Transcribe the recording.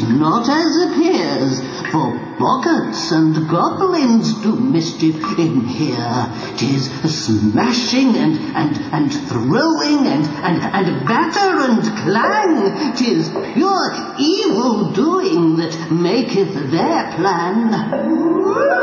'tis not as appears, for boggarts and goblins do mischief in here. 'Tis smashing and throwing and batter and clang. 'Tis pure evil doing that maketh their plan.